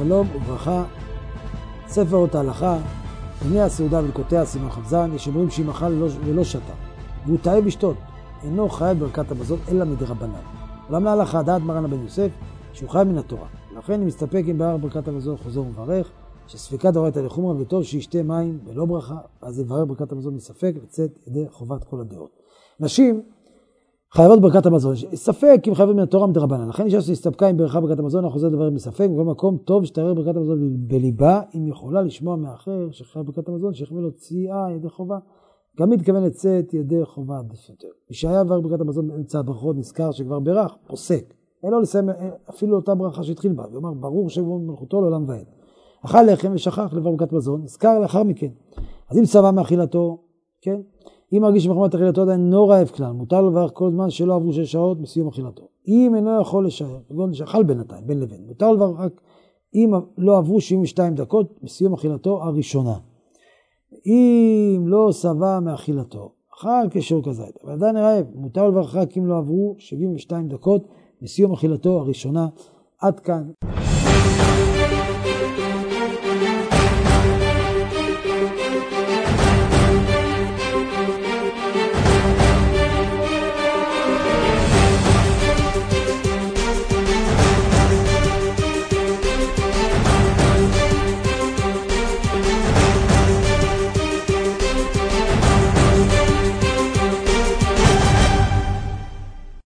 שלום וברכה, ספר אות ההלכה, בני הסעודה ולקוטיה סימן חבזן, יש אומרים שאם אכל ולא שתה, והוא טעה בשתות, אינו חייב ברכת המזון אלא מדרבנן. אולם להלכה דעת מרן הבן יוסף שהוא חייב מן התורה. לכן אם מסתפק עם בערך ברכת המזון חוזר ומברך, שספיקה דאורייתא לחומרא וטוב שישתה מים ולא ברכה, אז יברר ברכת המזון מספק לצאת ידי חובת כל הדעות. נשים חייבות ברכת המזון, ספק אם חייבות מן התורה מדרבנן. לכן אישה שהסתפקה עם ברכה ברכת המזון, החוזר דבר מספק, בכל מקום טוב שתערר ברכת המזון בליבה, אם יכולה לשמוע מאחר שחייב ברכת המזון, שיכווה להוציאה ידי חובה. גם מתכוון לצאת ידי חובה עדיף יותר. מי שהיה עבר ברכת המזון באמצע הברכות נזכר שכבר ברך, פוסק. אין לו לסיים אפילו אותה ברכה שהתחיל בה, ואומר ברור שבו מלכותו לעולם ועד. אכל לחם ושכח לבר ברכת מזון, נזכר לאחר מכן. אז אם שבע מאכילתו, כן? אם מרגיש שמחמת אכילתו עדיין אינו רעב כלל, מותר לו לברך כל זמן שלא עברו 6 שעות בסיום אכילתו. אם אינו יכול לשער, כגון שאכל בינתיים, בין לבין, מותר לו לברך רק אם לא עברו 72 דקות בסיום אכילתו הראשונה. אם לא שבע מאכילתו, אכל כשור כזית, אבל עדיין רעב, מותר לו לברך רק אם לא עברו 72 דקות בסיום אכילתו הראשונה. עד כאן.